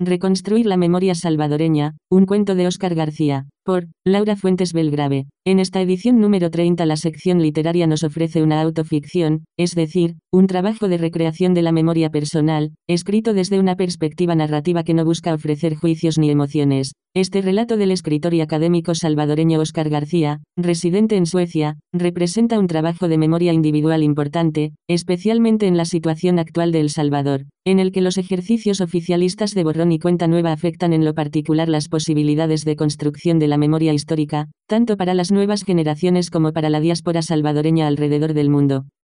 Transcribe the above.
Reconstruir la memoria salvadoreña, un cuento de Óscar García, por Laura Fuentes Belgrave. En esta edición número 30 la sección literaria nos ofrece una autoficción, es decir, un trabajo de recreación de la memoria personal, escrito desde una perspectiva narrativa que no busca ofrecer juicios ni emociones. Este relato del escritor y académico salvadoreño Óscar García, residente en Suecia, representa un trabajo de memoria individual importante, especialmente en la situación actual de El Salvador, en el que los ejercicios oficialistas de borrón y cuenta nueva afectan en lo particular las posibilidades de construcción de la memoria histórica, tanto para las nuevas generaciones como para la diáspora salvadoreña alrededor del mundo.